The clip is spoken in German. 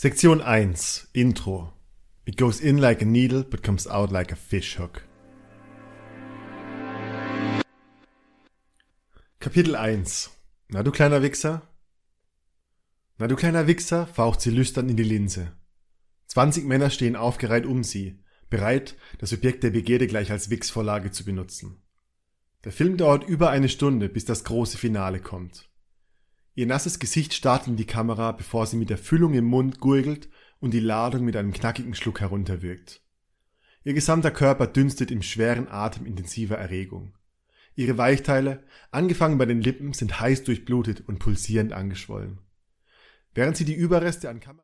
Sektion 1 Intro. It goes in like a needle but comes out like a fishhook. Kapitel 1. Na du kleiner Wichser? Na du kleiner Wichser, faucht sie lüstern in die Linse. 20 Männer stehen aufgereiht um sie, bereit, das Objekt der Begierde gleich als Wichsvorlage zu benutzen. Der Film dauert über eine Stunde, bis das große Finale kommt. Ihr nasses Gesicht starrt in die Kamera, bevor sie mit der Füllung im Mund gurgelt und die Ladung mit einem knackigen Schluck herunterwirkt. Ihr gesamter Körper dünstet im schweren Atem intensiver Erregung. Ihre Weichteile, angefangen bei den Lippen, sind heiß durchblutet und pulsierend angeschwollen. Während sie die Überreste an Kamera